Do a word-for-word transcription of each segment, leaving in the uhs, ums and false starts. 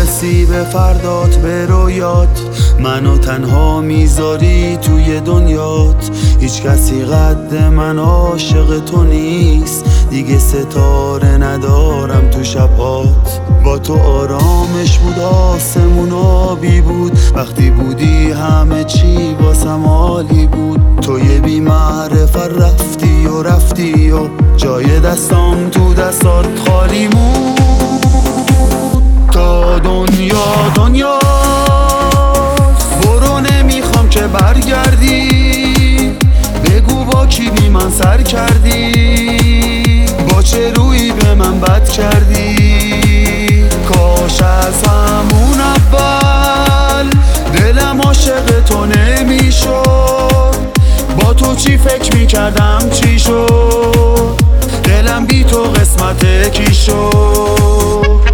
میرسی به فردات، به رویات منو تنها میذاری توی دنیات. هیچ کسی قد من عاشق تو نیست، دیگه ستاره ندارم تو شبات. با تو آرامش بود، آسمون آبی بود، وقتی بودی همه چی واسم عالی بود. تو یه بی معرفت رفتی و رفتی و جای دستام تو دستات خالی مون. تا دنیا دنیا برو، نمیخوام که برگردی. بگو با کی بی من سر کردی، با چه روی به من بد کردی. کاش از همون اول دلم عاشق تو نمیشد. با تو چی فکر میکردم چی شد، دلم بی تو قسمت کی شد.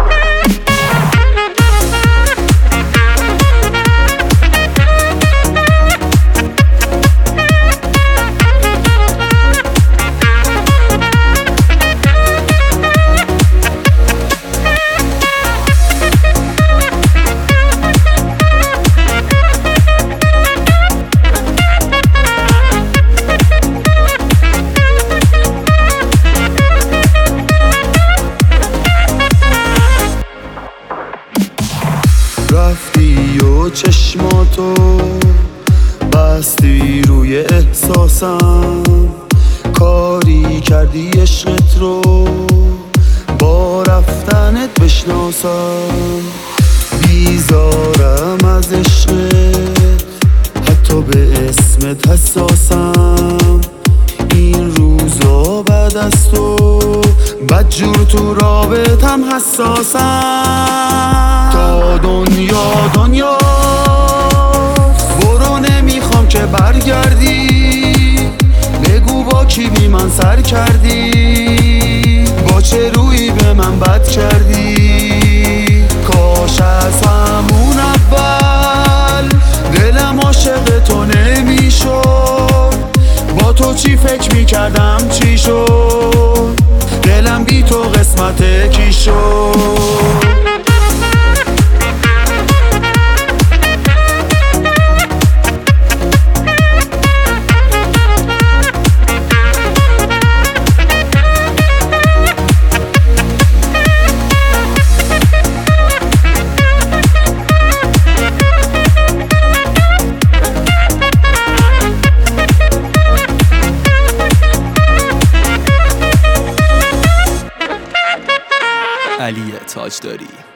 رفتی و چشماتو بستی روی احساسم، کاری کردی عشقت رو با رفتنت بشناسم. بیزارم از عشقت، حتی به اسمت حساسم. این روزا بعد از تو بدجور تو رابطم حساسم. تا دنیا دنیا برو، نمیخوام که برگردی. بگو با کی بی من سر کردی، با چه روی به من بد کردی. کاش از همون اول دلم عاشق تو نمیشد. با تو چی فکر میکردم چی شد، دلم بی تو قسمت کی شد. علی تاجداری.